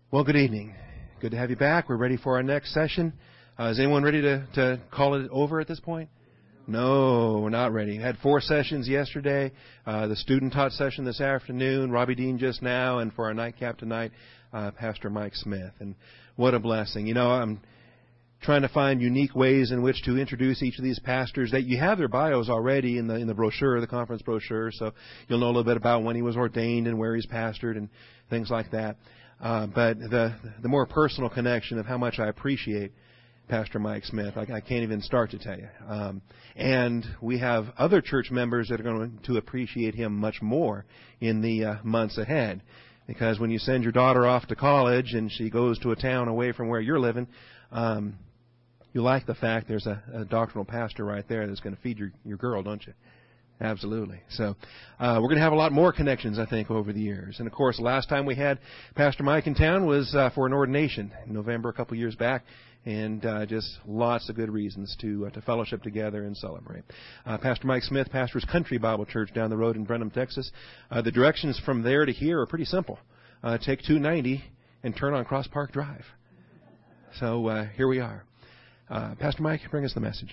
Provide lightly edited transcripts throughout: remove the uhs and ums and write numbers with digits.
Well, good evening. Good to have you back. We're ready for our next session. Is anyone ready to call it over at this point? No, we're not ready. Had 4 sessions yesterday. The student taught session this afternoon, Robbie Dean just now, and for our nightcap tonight, Pastor Mike Smith. And what a blessing. You know, I'm trying to find unique ways in which to introduce each of these pastors. That you have their bios already in the brochure, the conference brochure, so you'll know a little bit about when he was ordained and where he's pastored and things like that. But the more personal connection of how much I appreciate Pastor Mike Smith, I can't even start to tell you. And we have other church members that are going to appreciate him much more in the months ahead. Because when you send your daughter off to college and she goes to a town away from where you're living, you like the fact there's a doctrinal pastor right there that's going to feed your girl, don't you? Absolutely. So we're going to have a lot more connections, I think, over the years. And, of course, the last time we had Pastor Mike in town was for an ordination in November a couple years back. And just lots of good reasons to fellowship together and celebrate. Pastor Mike Smith pastors Country Bible Church down the road in Brenham, Texas. The directions from there to here are pretty simple. Take 290 and turn on Cross Park Drive. So here we are. Pastor Mike, bring us the message.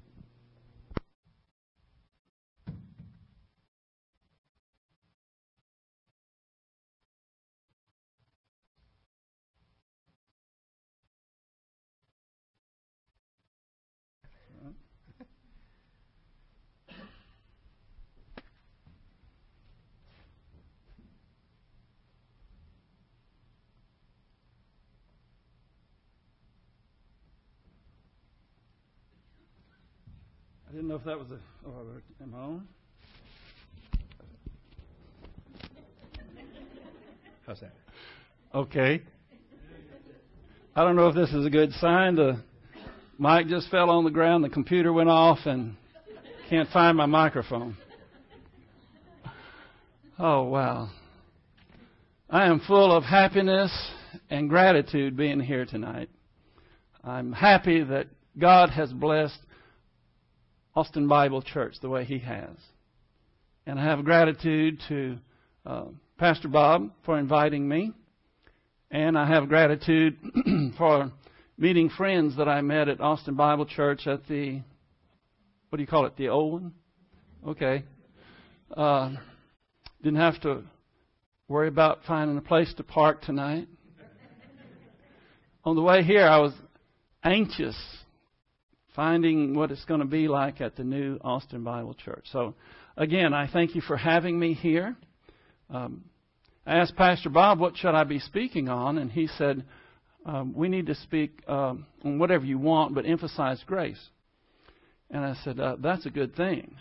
I didn't know if that was am I on? How's that? Okay. I don't know if this is a good sign. The mic just fell on the ground, the computer went off, and can't find my microphone. Oh, wow. I am full of happiness and gratitude being here tonight. I'm happy that God has blessed Austin Bible Church the way He has. And I have gratitude to Pastor Bob for inviting me. And I have gratitude for meeting friends that I met at Austin Bible Church at the, what do you call it, the old one? Okay. Didn't have to worry about finding a place to park tonight. On the way here, I was anxious finding what it's going to be like at the new Austin Bible Church. So, again, I thank you for having me here. I asked Pastor Bob, what should I be speaking on? And he said, we need to speak on whatever you want, but emphasize grace. And I said, that's a good thing.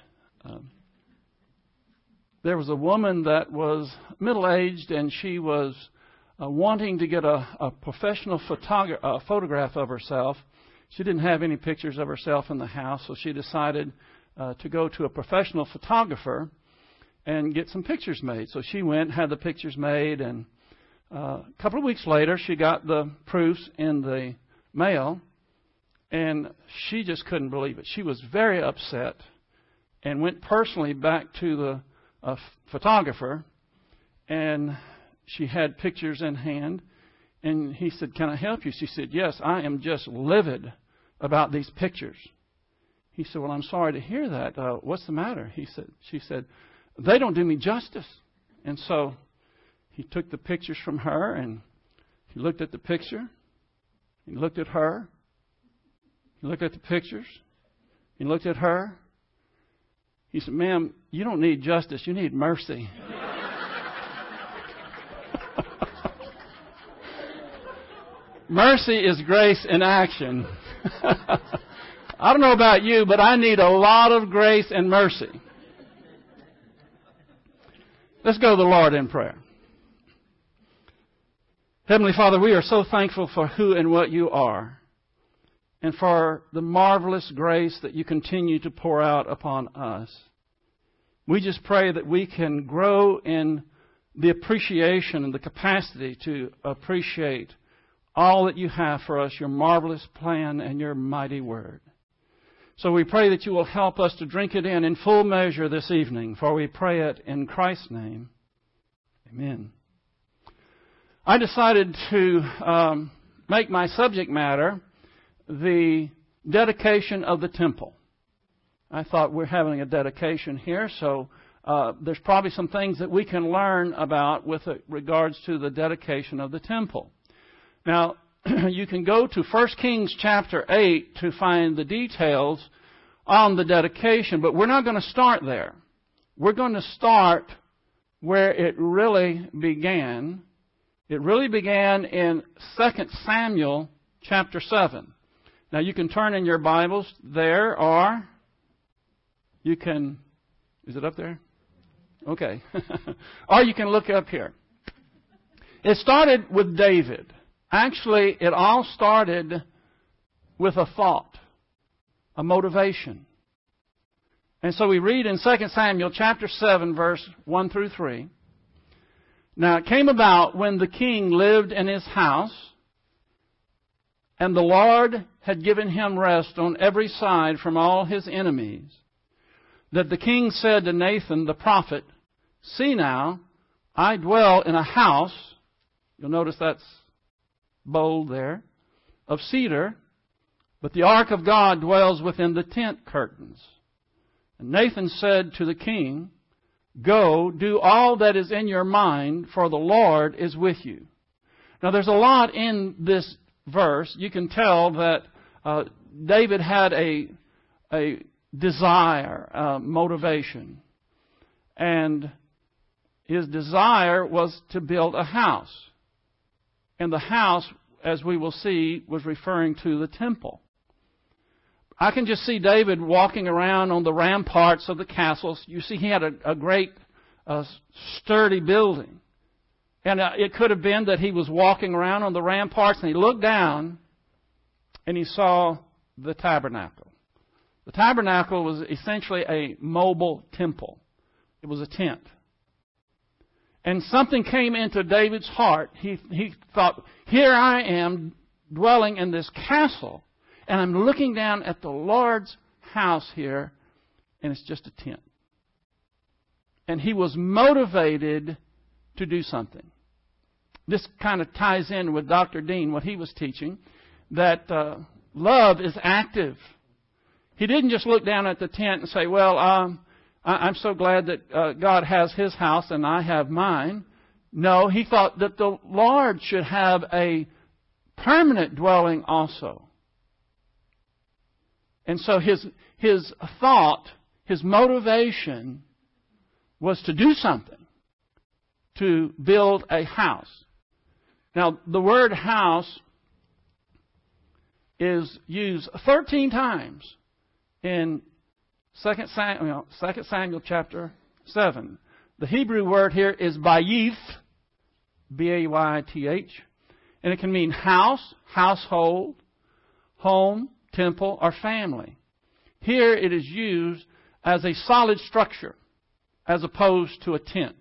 There was a woman that was middle-aged, and she was wanting to get a professional photograph of herself. She didn't have any pictures of herself in the house, so she decided to go to a professional photographer and get some pictures made. So she went, had the pictures made, and a couple of weeks later, she got the proofs in the mail, and she just couldn't believe it. She was very upset and went personally back to the photographer, and she had pictures in hand. And he said, can I help you? She said, yes, I am just livid about these pictures. He said, well, I'm sorry to hear that. What's the matter? She said, they don't do me justice. And so he took the pictures from her, and he looked at the picture. He looked at her. He looked at the pictures. He looked at her. He said, ma'am, you don't need justice. You need mercy. Mercy is grace in action. I don't know about you, but I need a lot of grace and mercy. Let's go to the Lord in prayer. Heavenly Father, we are so thankful for who and what you are, and for the marvelous grace that you continue to pour out upon us. We just pray that we can grow in the appreciation and the capacity to appreciate all that you have for us, your marvelous plan and your mighty word. So we pray that you will help us to drink it in full measure this evening, for we pray it in Christ's name. Amen. I decided to make my subject matter the dedication of the temple. I thought we're having a dedication here, so there's probably some things that we can learn about with regards to the dedication of the temple. Now, you can go to 1 Kings chapter 8 to find the details on the dedication, but we're not going to start there. We're going to start where it really began. It really began in 2 Samuel chapter 7. Now, you can turn in your Bibles there, or you can... Is it up there? Okay. Or you can look up here. It started with David. Actually, it all started with a thought, a motivation. And so we read in 2 Samuel chapter 7, verse 1 through 3. Now it came about when the king lived in his house, and the Lord had given him rest on every side from all his enemies, that the king said to Nathan the prophet, "See now, I dwell in a house," you'll notice that's bold there, "of cedar, but the ark of God dwells within the tent curtains." And Nathan said to the king, "Go, do all that is in your mind, for the Lord is with you." Now there's a lot in this verse. You can tell that David had a desire, motivation. And his desire was to build a house. And the house, as we will see, was referring to the temple. I can just see David walking around on the ramparts of the castles. You see, he had a great, sturdy building. And it could have been that he was walking around on the ramparts and he looked down and he saw the tabernacle. The tabernacle was essentially a mobile temple. It was a tent. And something came into David's heart. He thought, here I am dwelling in this castle, and I'm looking down at the Lord's house here, and it's just a tent. And he was motivated to do something. This kind of ties in with Dr. Dean, what he was teaching, that love is active. He didn't just look down at the tent and say, well, I'm so glad that God has His house and I have mine. No, he thought that the Lord should have a permanent dwelling also. And so his thought, his motivation was to do something, to build a house. Now, the word house is used 13 times in 2 Samuel chapter 7. The Hebrew word here is bayith, B-A-Y-T-H, and it can mean house, household, home, temple, or family. Here it is used as a solid structure as opposed to a tent.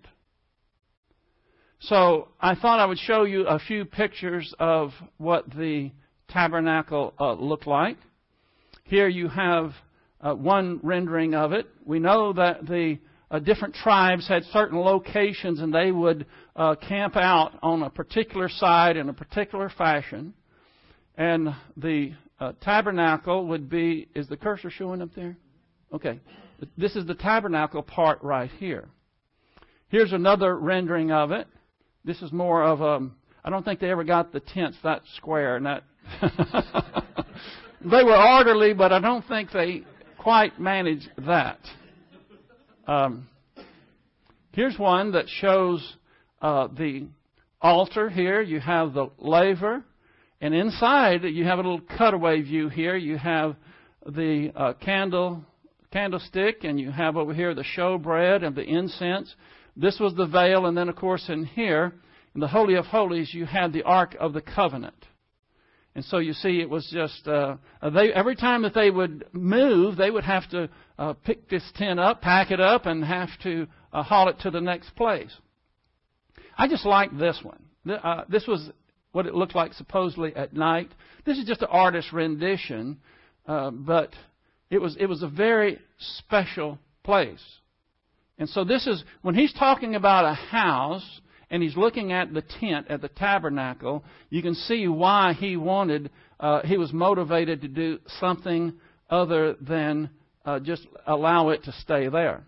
So I thought I would show you a few pictures of what the tabernacle looked like. Here you have one rendering of it. We know that the different tribes had certain locations and they would camp out on a particular side in a particular fashion. And the tabernacle would be, is the cursor showing up there? Okay. This is the tabernacle part right here. Here's another rendering of it. This is more of I don't think they ever got the tents that square and that. They were orderly, but I don't think they quite managed that. Here's one that shows the altar here. You have the laver. And inside, you have a little cutaway view here. You have the candlestick, and you have over here the showbread and the incense. This was the veil, and then, of course, in here, in the Holy of Holies, you had the Ark of the Covenant. And so you see, it was just, every time that they would move, they would have to pick this tent up, pack it up, and have to haul it to the next place. I just like this one. This was what it looked like supposedly at night. This is just an artist's rendition, but it was a very special place. And so this is, when he's talking about a house and he's looking at the tent, at the tabernacle, you can see why he was motivated to do something other than just allow it to stay there.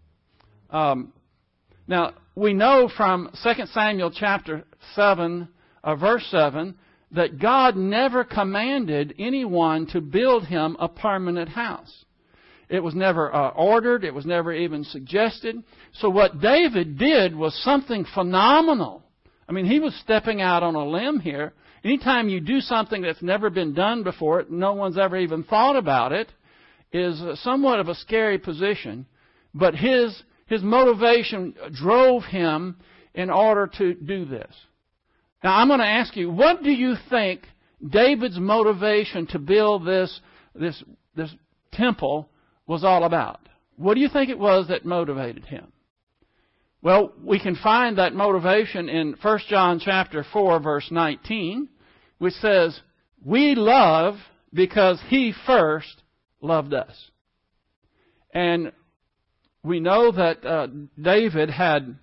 Now, we know from 2 Samuel chapter 7, verse 7, that God never commanded anyone to build him a permanent house. It was never ordered. It was never even suggested. So what David did was something phenomenal. I mean, he was stepping out on a limb here. Anytime you do something that's never been done before, no one's ever even thought about it, is somewhat of a scary position. But his motivation drove him in order to do this. Now, I'm going to ask you, what do you think David's motivation to build this temple was all about? What do you think it was that motivated him? Well, we can find that motivation in 1 John chapter 4, verse 19, which says, "We love because He first loved us." And we know that David had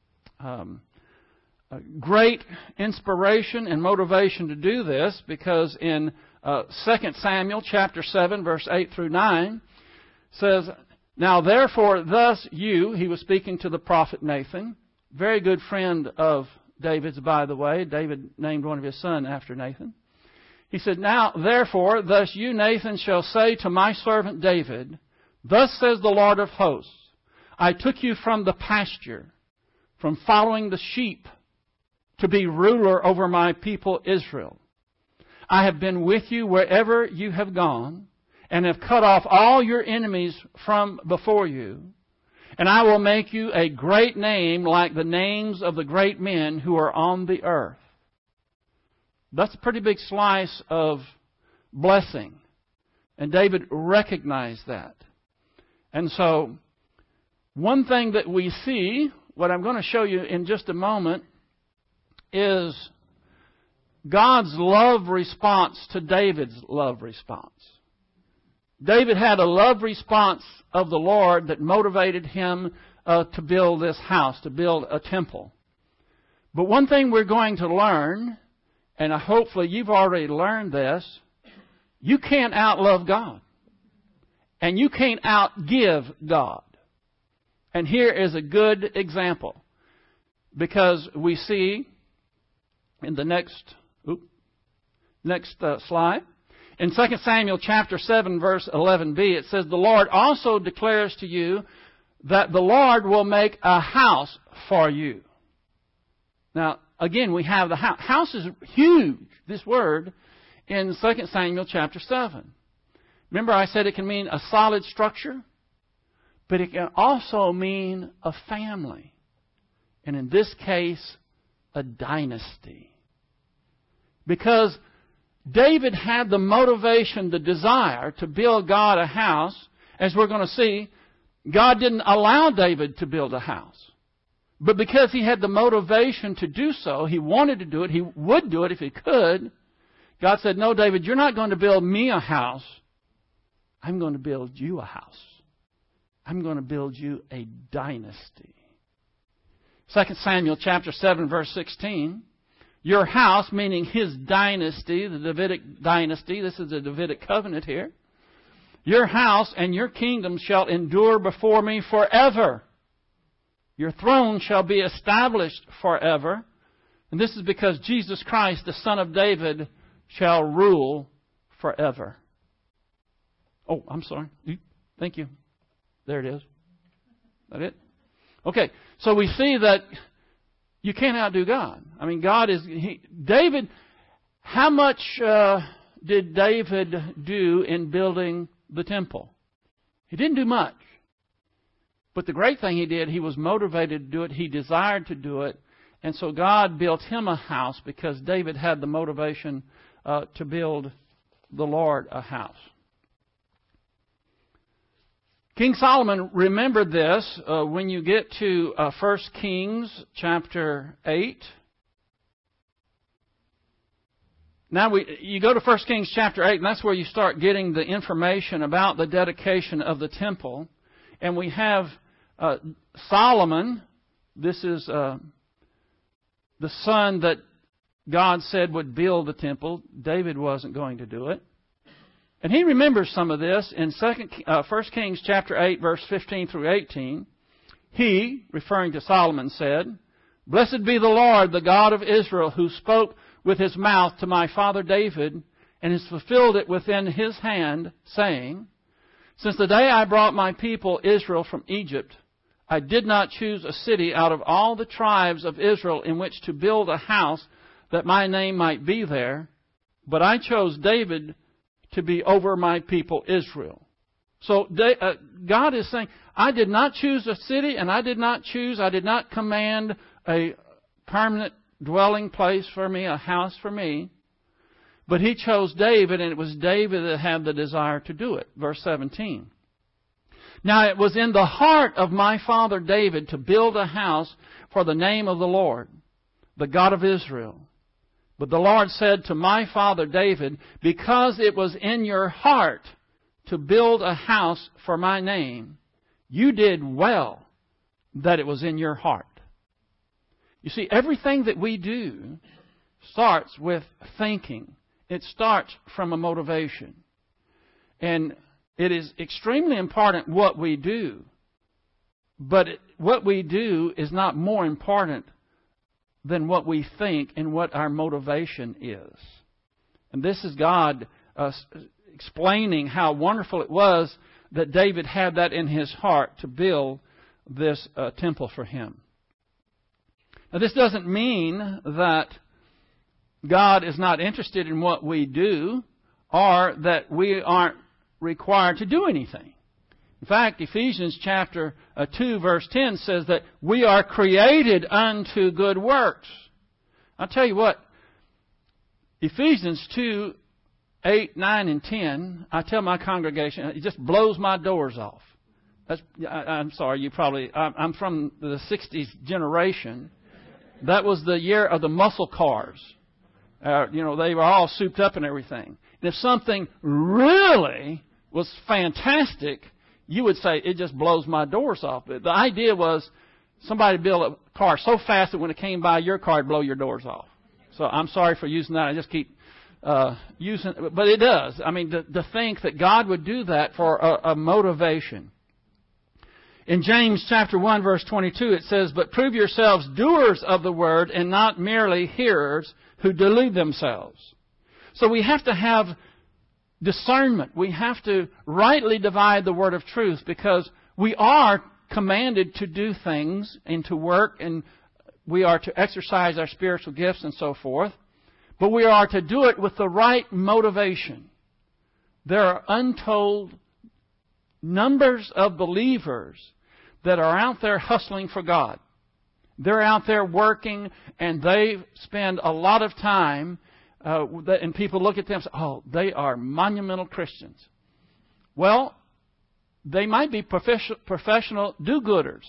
great inspiration and motivation to do this, because in 2 Samuel chapter 7, verse 8 through 9, says, "Now therefore thus you," he was speaking to the prophet Nathan, very good friend of David's, by the way. David named one of his sons after Nathan. He said, "Now therefore thus you, Nathan, shall say to my servant David, Thus says the Lord of hosts, I took you from the pasture, from following the sheep, to be ruler over my people Israel. I have been with you wherever you have gone, and have cut off all your enemies from before you. And I will make you a great name like the names of the great men who are on the earth." That's a pretty big slice of blessing. And David recognized that. And so, one thing that we see, what I'm going to show you in just a moment, is God's love response to David's love response. David had a love response of the Lord that motivated him to build this house, to build a temple. But one thing we're going to learn, and hopefully you've already learned this, you can't outlove God. And you can't outgive God. And here is a good example. Because we see in the next slide, in 2 Samuel chapter 7, verse 11b, it says, "The Lord also declares to you that the Lord will make a house for you." Now, again, we have the house. House is huge, this word, in 2 Samuel chapter 7. Remember I said it can mean a solid structure, but it can also mean a family. And in this case, a dynasty. Because David had the motivation, the desire to build God a house. As we're going to see, God didn't allow David to build a house. But because he had the motivation to do so, he wanted to do it, he would do it if he could, God said, "No, David, you're not going to build me a house. I'm going to build you a house. I'm going to build you a dynasty." 2 Samuel chapter 7, verse 16. "Your house," meaning his dynasty, the Davidic dynasty. This is the Davidic covenant here. "Your house and your kingdom shall endure before me forever. Your throne shall be established forever." And this is because Jesus Christ, the Son of David, shall rule forever. Oh, I'm sorry. Thank you. There it is. Is that it? Okay. So we see that you can't outdo God. I mean, David, how much did David do in building the temple? He didn't do much. But the great thing he did, he was motivated to do it. He desired to do it. And so God built him a house because David had the motivation to build the Lord a house. King Solomon remembered this when you get to 1 Kings chapter 8. Now you go to 1 Kings chapter 8, and that's where you start getting the information about the dedication of the temple. And we have Solomon. This is the son that God said would build the temple, David wasn't going to do it. And he remembers some of this in 1 Kings chapter 8, verse 15 through 18. He, referring to Solomon, said, "Blessed be the Lord, the God of Israel, who spoke with his mouth to my father David, and has fulfilled it within his hand, saying, Since the day I brought my people Israel from Egypt, I did not choose a city out of all the tribes of Israel in which to build a house that my name might be there, but I chose David to be over my people Israel." So God is saying, I did not choose a city, and I did not command a permanent dwelling place for me, a house for me. But He chose David, and it was David that had the desire to do it. Verse 17. "Now it was in the heart of my father David to build a house for the name of the Lord, the God of Israel. But the Lord said to my father David, Because it was in your heart to build a house for my name, you did well that it was in your heart." You see, everything that we do starts with thinking. It starts from a motivation. And it is extremely important what we do. But what we do is not more important than what we think and what our motivation is. And this is God explaining how wonderful it was that David had that in his heart to build this temple for Him. Now, this doesn't mean that God is not interested in what we do or that we aren't required to do anything. In fact, Ephesians chapter 2, verse 10 says that we are created unto good works. I'll tell you what, Ephesians 2, 8, 9, and 10, I tell my congregation, it just blows my doors off. I'm sorry, I'm from the 60s generation. That was the year of the muscle cars. They were all souped up and everything. And if something really was fantastic, you would say, it just blows my doors off. The idea was somebody built a car so fast that when it came by your car, it'd blow your doors off. So I'm sorry for using that. I just keep using it. But it does. I mean, to think that God would do that for a motivation. In James chapter 1, verse 22, it says, "But prove yourselves doers of the word and not merely hearers who delude themselves." So we have to have discernment. We have to rightly divide the word of truth, because we are commanded to do things and to work, and we are to exercise our spiritual gifts and so forth. But we are to do it with the right motivation. There are untold numbers of believers that are out there hustling for God. They're out there working, and they spend a lot of time, and people look at them and say, "Oh, they are monumental Christians." Well, they might be professional do-gooders.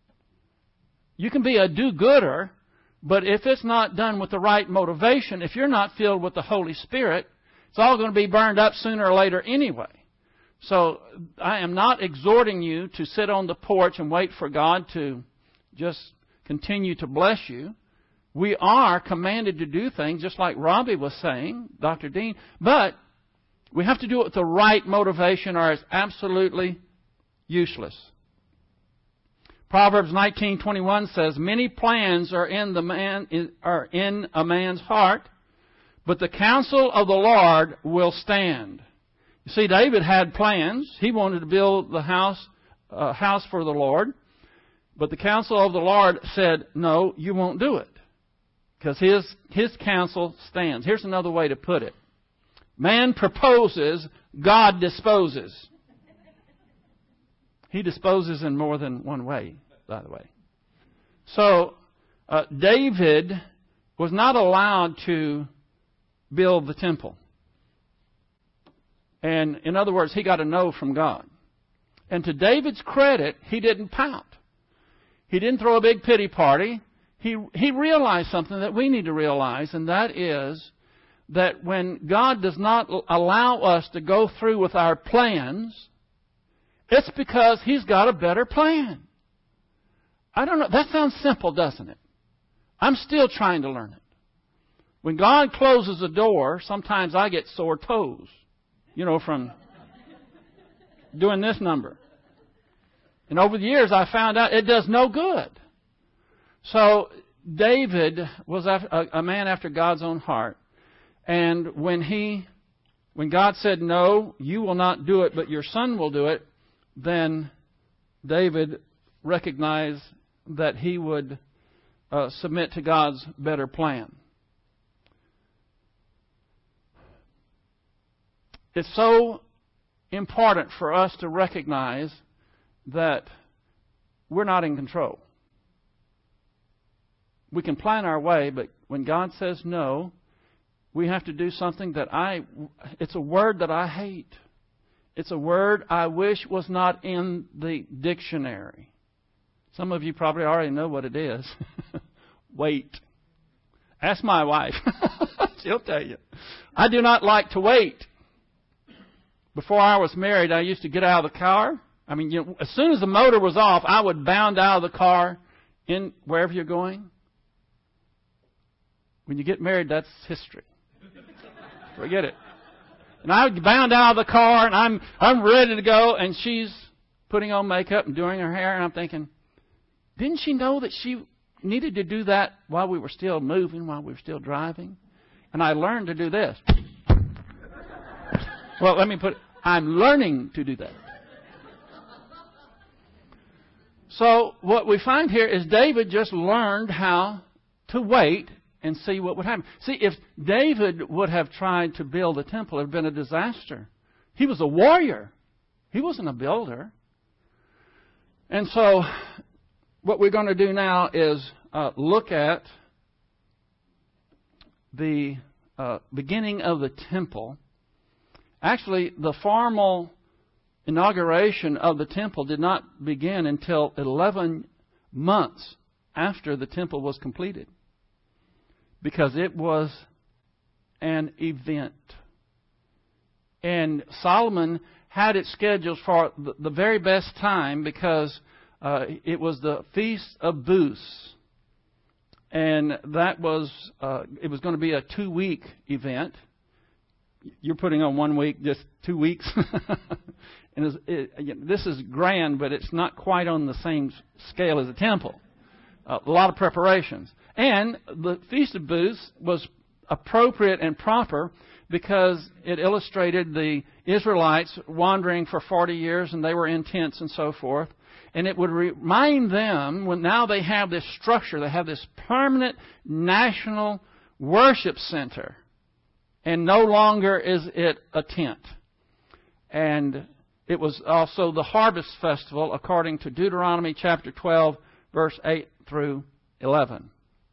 You can be a do-gooder, but if it's not done with the right motivation, if you're not filled with the Holy Spirit, it's all going to be burned up sooner or later anyway. So I am not exhorting you to sit on the porch and wait for God to just continue to bless you. We are commanded to do things, just like Robbie was saying, Dr. Dean, but we have to do it with the right motivation, or it's absolutely useless. Proverbs 19:21 says, "Many plans are in a man's heart, but the counsel of the Lord will stand." You see, David had plans. He wanted to build the house for the Lord. But the counsel of the Lord said, "No, you won't do it." Because his counsel stands. Here's another way to put it. Man proposes, God disposes. He disposes in more than one way, by the way. So, David was not allowed to build the temple. And in other words, he got a no from God. And to David's credit, he didn't pout. He didn't throw a big pity party. He realized something that we need to realize, and that is that when God does not allow us to go through with our plans, it's because He's got a better plan. I don't know. That sounds simple, doesn't it? I'm still trying to learn it. When God closes a door, sometimes I get sore toes, from doing this number. And over the years, I found out it does no good. So David was a man after God's own heart. And when God said, no, you will not do it, but your son will do it, then David recognized that he would submit to God's better plan. It's so important for us to recognize that we're not in control. We can plan our way, but when God says no, we have to do something it's a word that I hate. It's a word I wish was not in the dictionary. Some of you probably already know what it is. Wait. Ask my wife. She'll tell you. I do not like to wait. Before I was married, I used to get out of the car. As soon as the motor was off, I would bound out of the car in wherever you're going. When you get married, that's history. Forget it. And I would bound out of the car, and I'm ready to go, and she's putting on makeup and doing her hair, and I'm thinking, didn't she know that she needed to do that while we were still moving, while we were still driving? And I learned to do this. Well, I'm learning to do that. So what we find here is David just learned how to wait and see what would happen. See, if David would have tried to build a temple, it would have been a disaster. He was a warrior. He wasn't a builder. And so what we're going to do now is look at the beginning of the temple. Actually, the formal inauguration of the temple did not begin until 11 months after the temple was completed, because it was an event. And Solomon had it scheduled for the very best time, because it was the Feast of Booths. And that was, it was going to be a 2-week event. You're putting on 1 week, just 2 weeks. And this is grand, but it's not quite on the same scale as a temple. A lot of preparations. And the Feast of Booths was appropriate and proper because it illustrated the Israelites wandering for 40 years, and they were in tents and so forth. And it would remind them, when now they have this structure, they have this permanent national worship center, and no longer is it a tent. And it was also the harvest festival, according to Deuteronomy chapter 12, verse 8 through 11.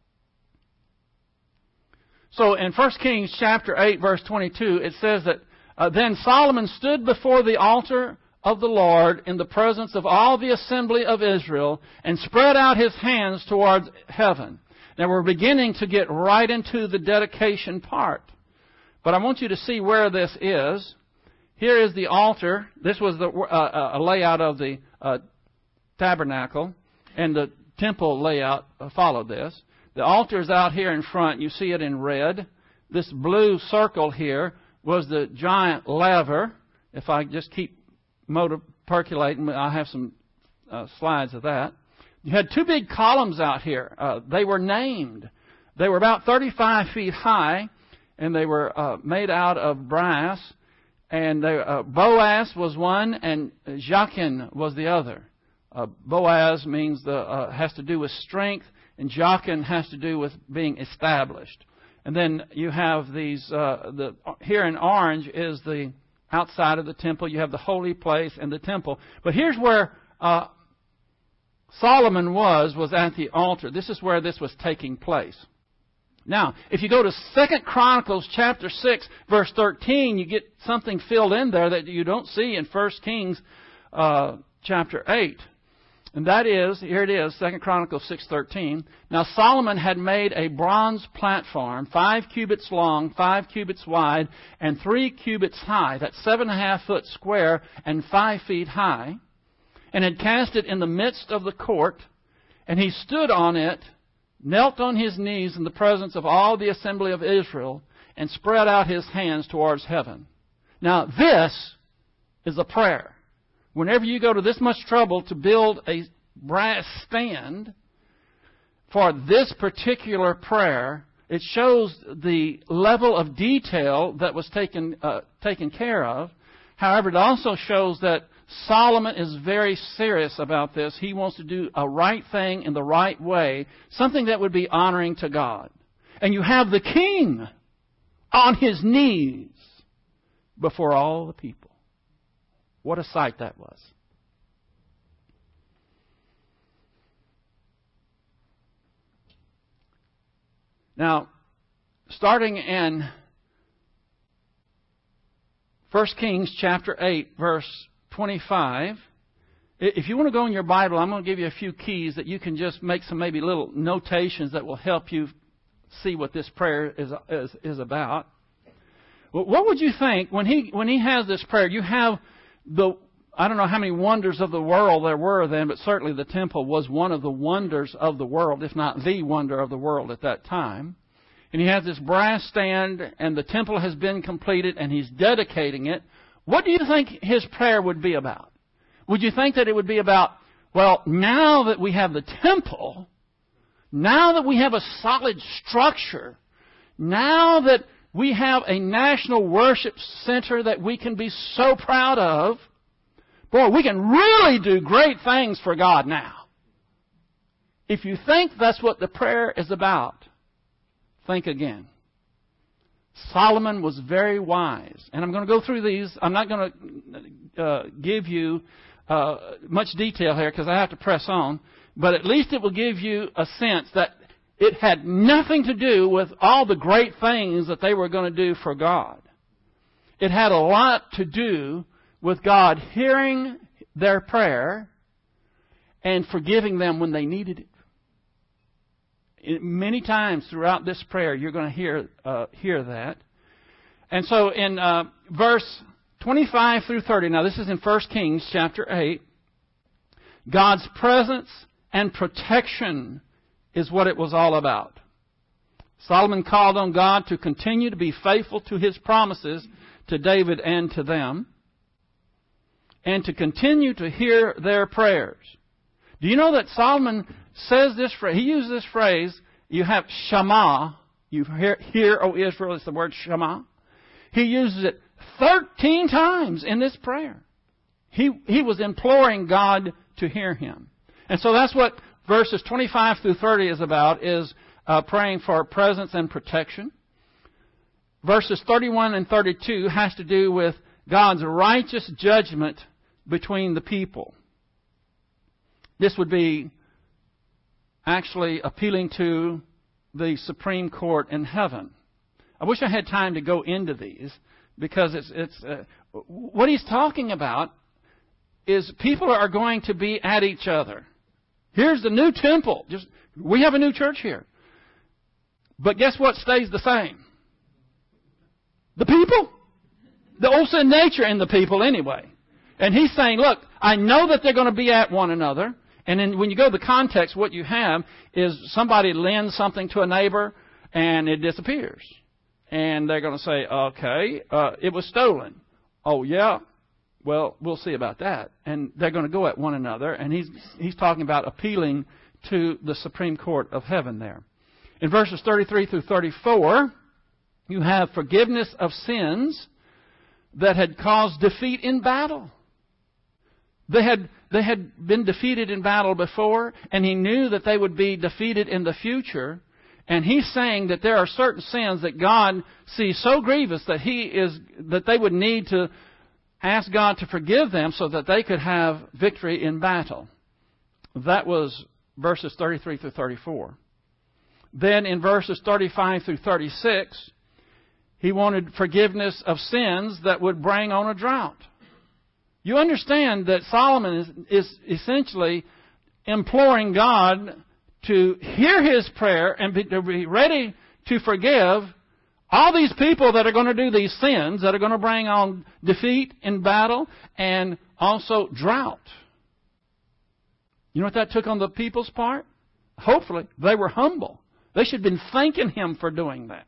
So in 1 Kings chapter 8, verse 22, it says that Then Solomon stood before the altar of the Lord in the presence of all the assembly of Israel and spread out his hands towards heaven. Now we're beginning to get right into the dedication part. But I want you to see where this is. Here is the altar. This was a layout of the tabernacle, and the temple layout followed this. The altar is out here in front. You see it in red. This blue circle here was the giant laver. If I just keep motor percolating, I'll have some slides of that. You had 2 big columns out here. They were named. They were about 35 feet high, and they were made out of brass. And Boaz was one, and Jachin was the other. Boaz means has to do with strength, and Jachin has to do with being established. And then you have these. Here in orange is the outside of the temple. You have the holy place and the temple. But here's where Solomon was at the altar. This is where this was taking place. Now, if you go to 2 Chronicles chapter 6, verse 13, you get something filled in there that you don't see in 1 Kings chapter 8. And that is, here it is, 2 Chronicles 6:13. Now Solomon had made a bronze platform, 5 cubits long, 5 cubits wide, and 3 cubits high. That's 7.5 foot square and 5 feet high. And had cast it in the midst of the court. And he stood on it knelt on his knees in the presence of all the assembly of Israel, and spread out his hands towards heaven. Now, this is a prayer. Whenever you go to this much trouble to build a brass stand for this particular prayer, it shows the level of detail that was taken care of. However, it also shows that Solomon is very serious about this. He wants to do a right thing in the right way, something that would be honoring to God. And you have the king on his knees before all the people. What a sight that was. Now, starting in 1 Kings chapter 8, verse 25, if you want to go in your Bible, I'm going to give you a few keys that you can just make some maybe little notations that will help you see what this prayer is about. Well, what would you think when he has this prayer? You have I don't know how many wonders of the world there were then, but certainly the temple was one of the wonders of the world, if not the wonder of the world at that time. And he has this brass stand, and the temple has been completed, and he's dedicating it. What do you think his prayer would be about? Would you think that it would be about, well, now that we have the temple, now that we have a solid structure, now that we have a national worship center that we can be so proud of, boy, we can really do great things for God now. If you think that's what the prayer is about, think again. Solomon was very wise. And I'm going to go through these. I'm not going to give you much detail here because I have to press on. But at least it will give you a sense that it had nothing to do with all the great things that they were going to do for God. It had a lot to do with God hearing their prayer and forgiving them when they needed it. Many times throughout this prayer, you're going to hear that. And so in verse 25 through 30, now this is in 1 Kings chapter 8, God's presence and protection is what it was all about. Solomon called on God to continue to be faithful to His promises to David and to them, and to continue to hear their prayers. Do you know that Solomon says this phrase? He uses this phrase, you have Shema. You hear, O Israel, it's the word Shema. He uses it 13 times in this prayer. He was imploring God to hear him. And so that's what verses 25 through 30 is about, is praying for presence and protection. Verses 31 and 32 has to do with God's righteous judgment between the people. This would be actually appealing to the Supreme Court in heaven. I wish I had time to go into these, because what he's talking about is people are going to be at each other. Here's the new temple. We have a new church here. But guess what stays the same? The people. The old sin nature in the people anyway. And he's saying, look, I know that they're going to be at one another. And then when you go to the context, what you have is somebody lends something to a neighbor and it disappears. And they're going to say, okay, it was stolen. Oh, yeah? Well, we'll see about that. And they're going to go at one another. And he's talking about appealing to the Supreme Court of heaven there. In verses 33 through 34, you have forgiveness of sins that had caused defeat in battle. They had been defeated in battle before, and he knew that they would be defeated in the future. And he's saying that there are certain sins that God sees so grievous that they would need to ask God to forgive them so that they could have victory in battle. That was verses 33 through 34. Then in verses 35 through 36, he wanted forgiveness of sins that would bring on a drought. You understand that Solomon is essentially imploring God to hear his prayer and to be ready to forgive all these people that are going to do these sins, that are going to bring on defeat in battle and also drought. You know what that took on the people's part? hopefully, they were humble. They should have been thanking Him for doing that.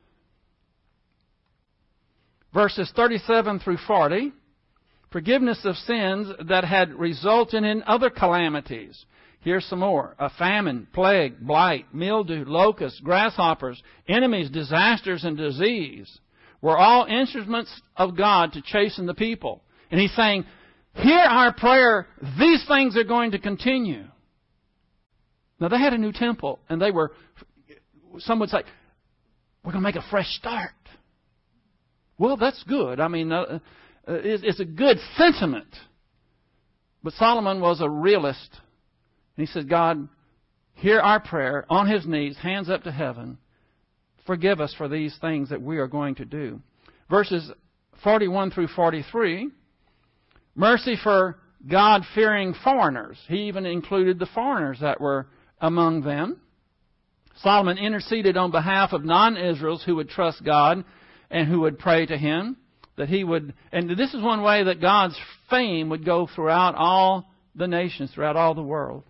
Verses 37 through 40, forgiveness of sins that had resulted in other calamities. Here's some more. A famine, plague, blight, mildew, locusts, grasshoppers, enemies, disasters, and disease were all instruments of God to chasten the people. And He's saying, hear our prayer. These things are going to continue. Now, they had a new temple, and they were, some would say, we're going to make a fresh start. Well, that's good. I mean, it's a good sentiment. But Solomon was a realist. And he said, God, hear our prayer on his knees, hands up to heaven. Forgive us for these things that we are going to do. Verses 41 through 43, mercy for God-fearing foreigners. He even included the foreigners that were among them. Solomon interceded on behalf of non-Israels who would trust God and who would pray to Him, that He would, and this is one way that God's fame would go throughout all the nations, throughout all the world.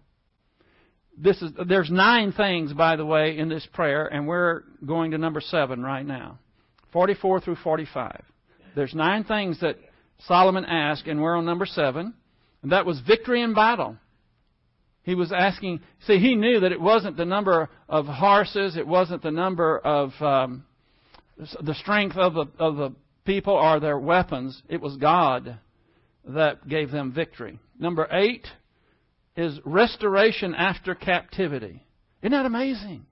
There's 9 things, by the way, in this prayer, and we're going to number 7 right now, 44 through 45. There's 9 things that Solomon asked, and we're on number 7, and that was victory in battle. He was asking, see, he knew that it wasn't the number of horses, it wasn't the number of the strength of the people or their weapons. It was God that gave them victory. Number 8 is restoration after captivity. Isn't that amazing?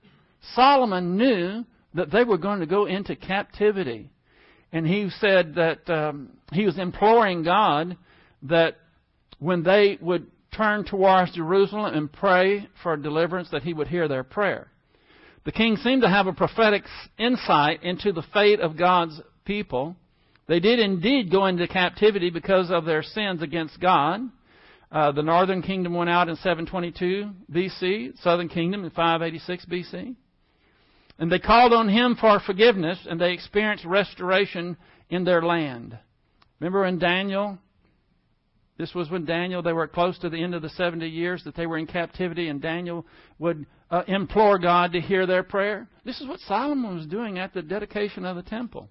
Solomon knew that they were going to go into captivity. And he said that he was imploring God that when they would turn towards Jerusalem and pray for deliverance, that He would hear their prayer. The king seemed to have a prophetic insight into the fate of God's people. They did indeed go into captivity because of their sins against God. The northern kingdom went out in 722 BC, southern kingdom in 586 BC. And they called on Him for forgiveness, and they experienced restoration in their land. Remember in Daniel? This was when Daniel, they were close to the end of the 70 years that they were in captivity, and Daniel would implore God to hear their prayer. This is what Solomon was doing at the dedication of the temple.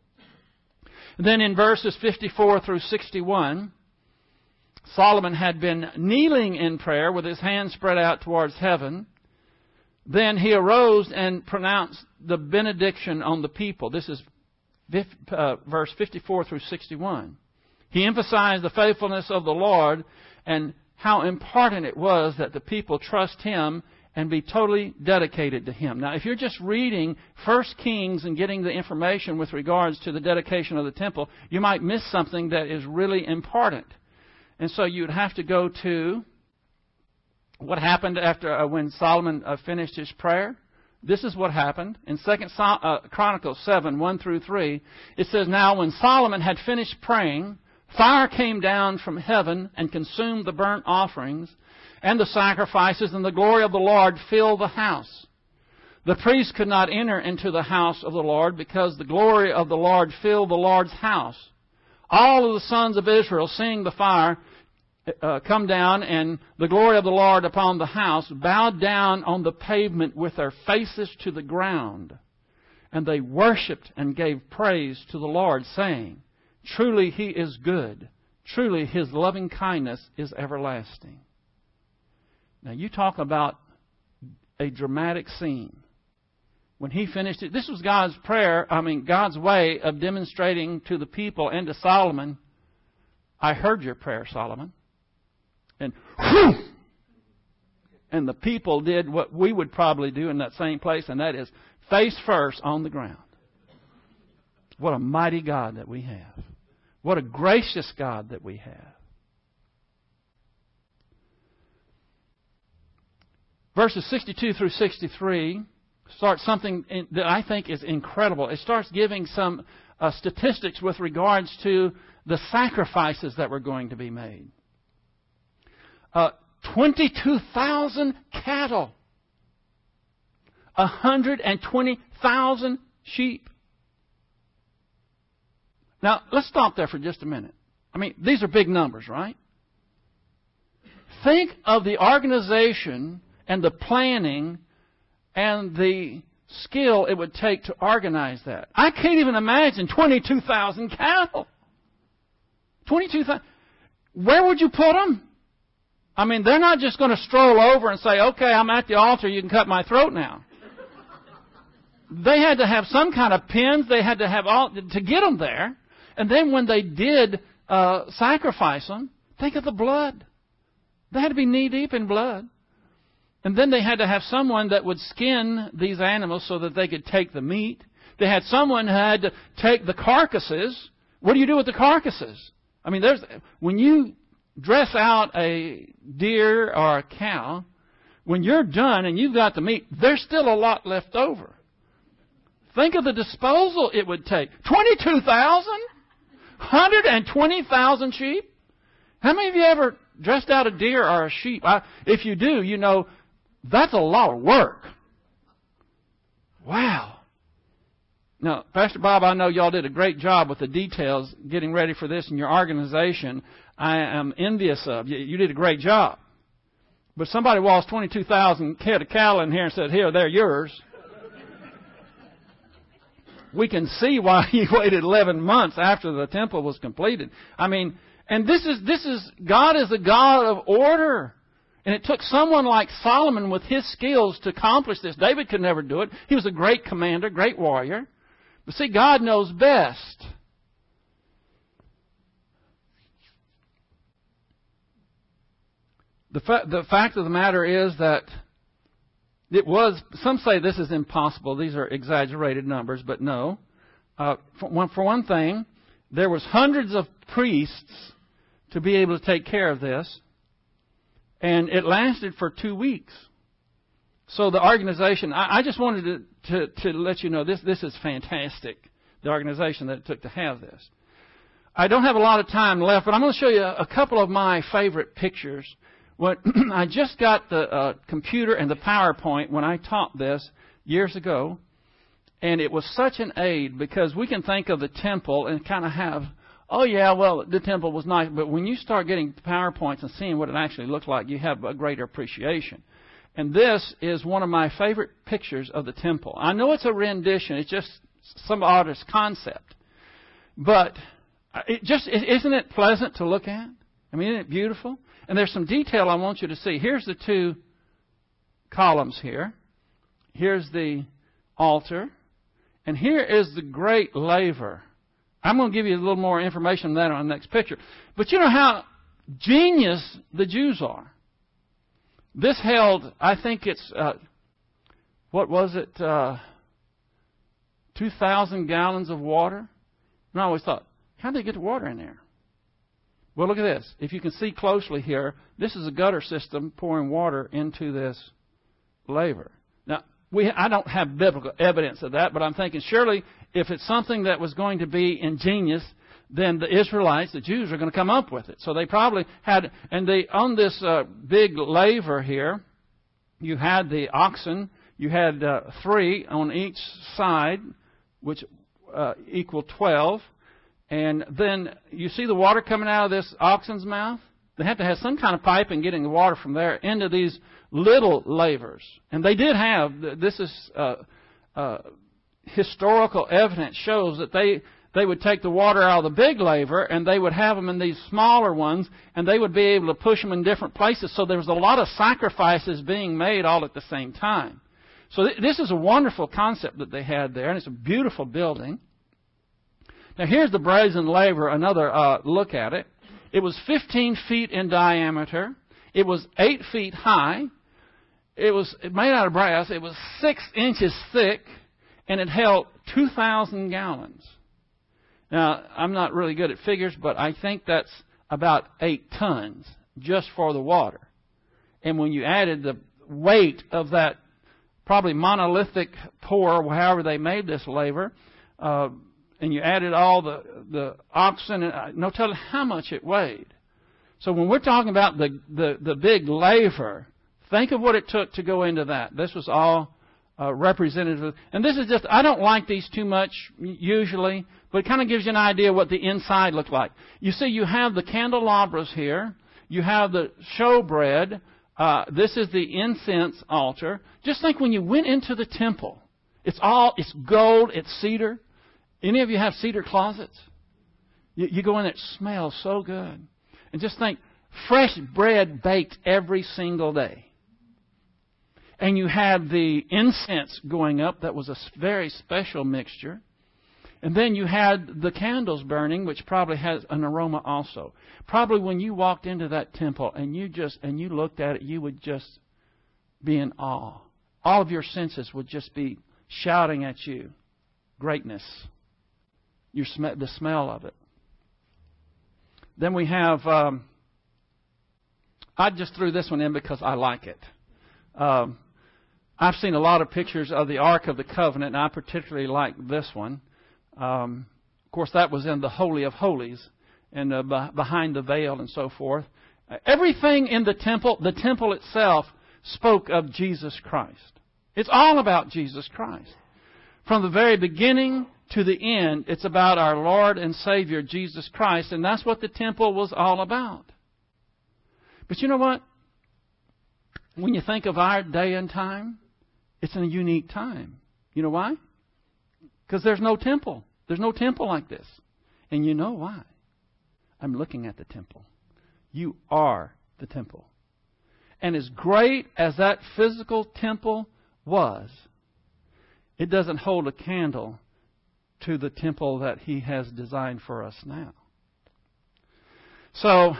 And then in verses 54 through 61, Solomon had been kneeling in prayer with his hands spread out towards heaven. Then he arose and pronounced the benediction on the people. This is verse 54 through 61. He emphasized the faithfulness of the Lord and how important it was that the people trust Him and be totally dedicated to Him. Now, if you're just reading 1 Kings and getting the information with regards to the dedication of the temple, you might miss something that is really important. And so you'd have to go to what happened after when Solomon finished his prayer. This is what happened. In 2 Chronicles 7, 1 through 3, it says, Now when Solomon had finished praying, fire came down from heaven and consumed the burnt offerings and the sacrifices, and the glory of the Lord filled the house. The priests could not enter into the house of the Lord because the glory of the Lord filled the Lord's house. All of the sons of Israel, seeing the fire come down and the glory of the Lord upon the house, bowed down on the pavement with their faces to the ground. And they worshipped and gave praise to the Lord, saying, Truly He is good. Truly His loving kindness is everlasting. Now you talk about a dramatic scene. When he finished it, this was God's prayer, God's way of demonstrating to the people and to Solomon, I heard your prayer, Solomon. And whew! And the people did what we would probably do in that same place, and that is face first on the ground. What a mighty God that we have. What a gracious God that we have. Verses 62 through 63 starts something that I think is incredible. It starts giving some statistics with regards to the sacrifices that were going to be made. 22,000 cattle. 120,000 sheep. Now, let's stop there for just a minute. These are big numbers, right? Think of the organization and the planning and the skill it would take to organize that. I can't even imagine 22,000 cattle. 22,000. Where would you put them? I mean, they're not just going to stroll over and say, okay, I'm at the altar, you can cut my throat now. They had to have some kind of pens. They had to have all to get them there. And then when they did sacrifice them, think of the blood. They had to be knee-deep in blood. And then they had to have someone that would skin these animals so that they could take the meat. They had someone who had to take the carcasses. What do you do with the carcasses? I mean, when you dress out a deer or a cow, when you're done and you've got the meat, there's still a lot left over. Think of the disposal it would take. 22,000? 120,000 sheep? How many of you ever dressed out a deer or a sheep? If you do, you know that's a lot of work. Wow. Now, Pastor Bob, I know y'all did a great job with the details getting ready for this in your organization. I am envious of you. You did a great job. But somebody waltzed 22,000 head of cattle in here and said, here, they're yours. We can see why you waited 11 months after the temple was completed. I mean, and this is God is a God of order. And it took someone like Solomon with his skills to accomplish this. David could never do it. He was a great commander, great warrior. But see, God knows best. The fact of the matter is that it was, some say this is impossible. These are exaggerated numbers, but no. For one thing, there was hundreds of priests to be able to take care of this. And it lasted for 2 weeks. So the organization, I just wanted to let you know, this is fantastic, the organization that it took to have this. I don't have a lot of time left, but I'm going to show you a couple of my favorite pictures. I just got the computer and the PowerPoint when I taught this years ago, and it was such an aid because we can think of the temple and kind of have, oh yeah, well, the temple was nice, but when you start getting PowerPoints and seeing what it actually looks like, you have a greater appreciation. And this is one of my favorite pictures of the temple. I know it's a rendition, it's just some artist's concept, but isn't it pleasant to look at? I mean, isn't it beautiful? And there's some detail I want you to see. Here's the two columns here. Here's the altar. And here is the great laver. I'm going to give you a little more information on that on the next picture. But you know how genius the Jews are. This held, I think it's, 2,000 gallons of water? And I always thought, how did they get the water in there? Well, look at this. If you can see closely here, this is a gutter system pouring water into this laver. Now, I don't have biblical evidence of that, but I'm thinking surely if it's something that was going to be ingenious, then the Israelites, the Jews, are going to come up with it. So they probably had, and on this big laver here, you had the oxen. You had 3 on each side, which equal 12. And then you see the water coming out of this oxen's mouth? They have to have some kind of piping getting the water from there into these little lavers. And they did have, this is historical evidence shows that they would take the water out of the big laver and they would have them in these smaller ones and they would be able to push them in different places. So there was a lot of sacrifices being made all at the same time. So this is a wonderful concept that they had there, and it's a beautiful building. Now here's the brazen laver, another look at it. It was 15 feet in diameter. It was 8 feet high. It was made out of brass. It was 6 inches thick, and it held 2,000 gallons. Now, I'm not really good at figures, but I think that's about 8 tons just for the water. And when you added the weight of that probably monolithic pour, however they made this laver, and you added all the oxen, no telling how much it weighed. So when we're talking about the big laver, think of what it took to go into that. This was all representative. And this is just, I don't like these too much usually, but it kind of gives you an idea what the inside looked like. You see, you have the candelabras here. You have the showbread This is the incense altar. Just think when you went into the temple, it's gold, it's cedar. Any of you have cedar closets? You go in, it smells so good. And just think, fresh bread baked every single day. And you had the incense going up. That was a very special mixture. And then you had the candles burning, which probably has an aroma also. Probably when you walked into that temple and you looked at it, you would just be in awe. All of your senses would just be shouting at you, greatness, the smell of it. Then we have, I just threw this one in because I like it. I've seen a lot of pictures of the Ark of the Covenant, and I particularly like this one. Of course, that was in the Holy of Holies and behind the veil and so forth. Everything in the temple itself spoke of Jesus Christ. It's all about Jesus Christ. From the very beginning to the end, it's about our Lord and Savior, Jesus Christ, and that's what the temple was all about. But you know what? When you think of our day and time, it's a unique time. You know why? Because there's no temple. There's no temple like this. And you know why? I'm looking at the temple. You are the temple. And as great as that physical temple was, it doesn't hold a candle to the temple that He has designed for us now. So,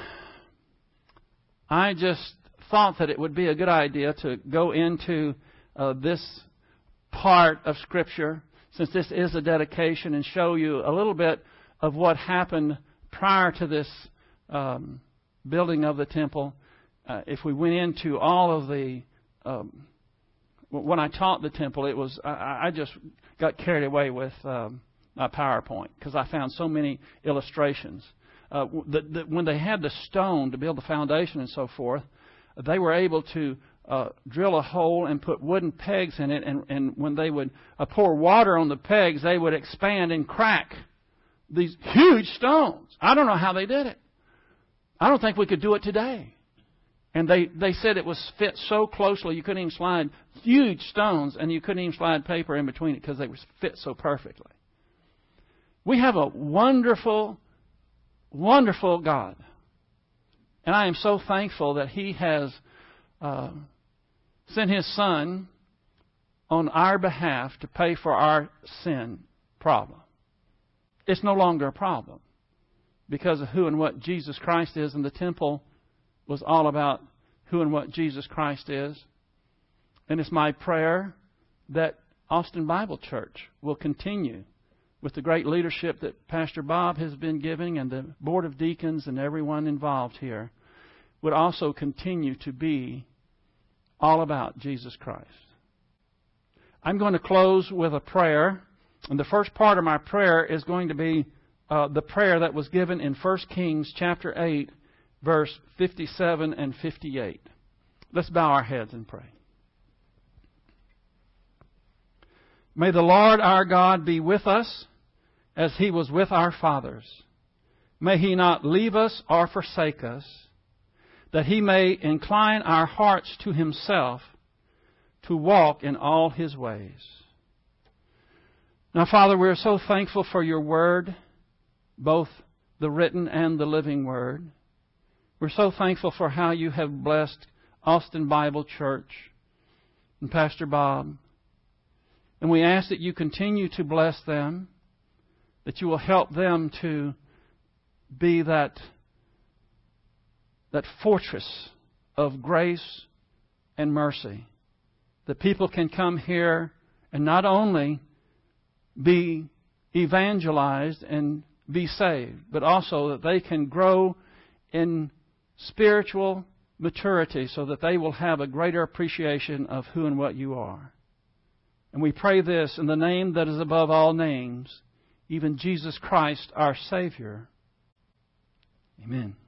I just thought that it would be a good idea to go into this part of Scripture, since this is a dedication, and show you a little bit of what happened prior to this building of the temple. If we went into all of the... when I taught the temple, it was I just got carried away with my PowerPoint because I found so many illustrations. When they had the stone to build the foundation and so forth, they were able to drill a hole and put wooden pegs in it, and when they would pour water on the pegs, they would expand and crack these huge stones. I don't know how they did it. I don't think we could do it today. And they said it was fit so closely you couldn't even slide huge stones, and you couldn't even slide paper in between it because they were fit so perfectly. We have a wonderful, wonderful God. And I am so thankful that He has sent His Son on our behalf to pay for our sin problem. It's no longer a problem because of who and what Jesus Christ is, and the temple was all about who and what Jesus Christ is. And it's my prayer that Austin Bible Church will continue with the great leadership that Pastor Bob has been giving, and the Board of Deacons and everyone involved here would also continue to be all about Jesus Christ. I'm going to close with a prayer, and the first part of my prayer is going to be the prayer that was given in 1 Kings chapter 8, verse 57 and 58. Let's bow our heads and pray. May the Lord our God be with us as He was with our fathers. May He not leave us or forsake us, that He may incline our hearts to Himself to walk in all His ways. Now, Father, we are so thankful for Your Word, both the written and the living Word. We're so thankful for how You have blessed Austin Bible Church and Pastor Bob. And we ask that You continue to bless them, that You will help them to be that fortress of grace and mercy, that people can come here and not only be evangelized and be saved, but also that they can grow in spiritual maturity so that they will have a greater appreciation of who and what You are. And we pray this in the name that is above all names, even Jesus Christ, our Savior. Amen.